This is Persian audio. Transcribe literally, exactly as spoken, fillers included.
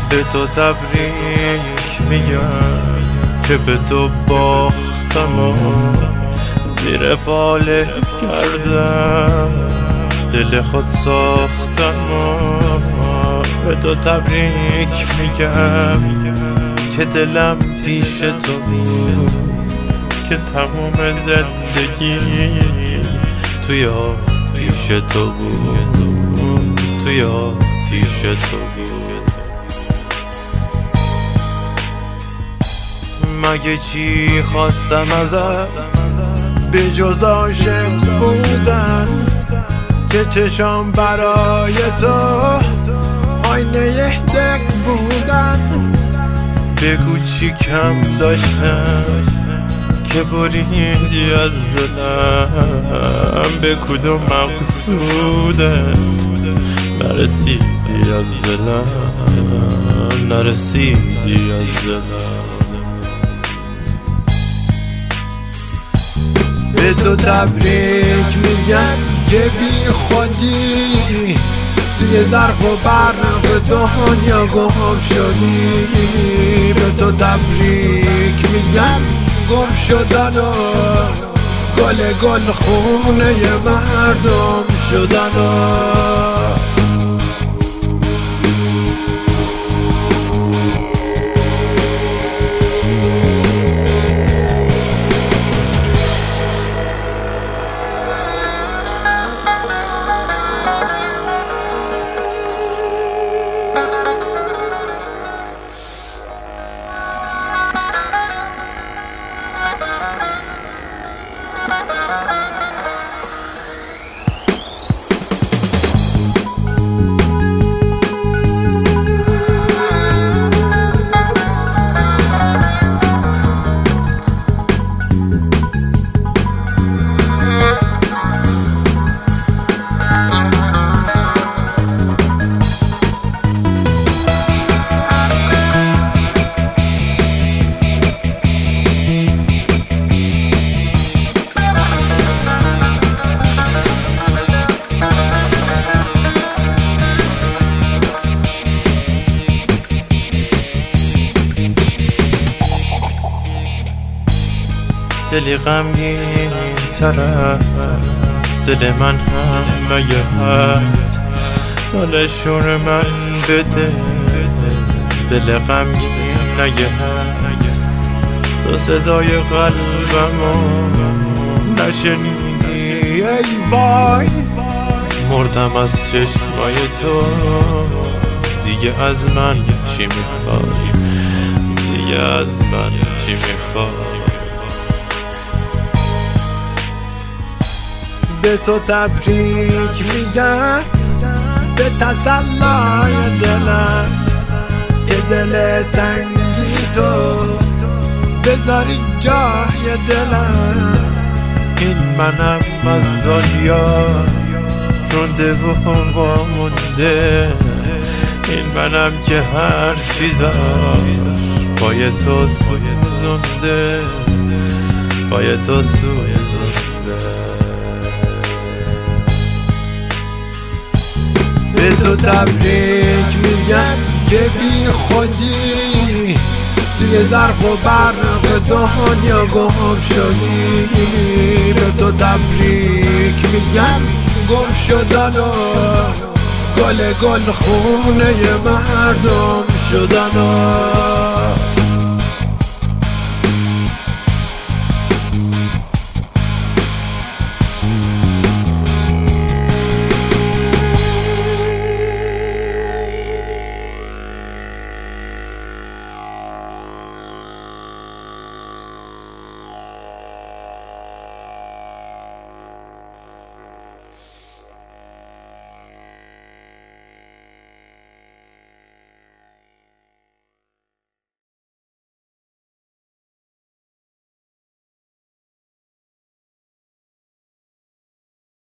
به تو تبریک میگم که به تو باختم و زیر پاله کردم دل خود ساختم و به تو تبریک میگم که دلم پیش تو بود، که تموم زندگی توی آتیش تو بود، توی آتیش تو بود. مگه چی خواستم ازت به جز عاشق بودن، که چشام برای تو آینه دک بودن. بگو چی کم داشتم که بریدی از دلم، به کدوم مقصودت نرسیدی از دلم، نرسیدی از دلم. به تو تبریک میگم که بی خودی توی زرق و برق دنیا گم شدی. به تو تبریک میگم گم شدن و گل گل خونه مردم شدن و دلی غمگین طرف دل من هم مگه هست، دلشون من بده دل غمگین نگه هست. تو صدای قلبمو نشنیدی ای وای، مردم از چشمای تو. دیگه از من چی میخوای، دیگه از من چی میخوای. به تو تبریک میگم به تسلای دلم، که دل سنگی تو بذاری جای دلم. این منم از دنیا رونده و وامونده، این منم که هر چی داشت پای تو سوزونده، پای تو سوزونده. به تو تبریک میگم که بی خودی توی زرق و برق دنیا گم شدی. به تو تبریک میگم گم شدن و گل گل خونه مردم شدن و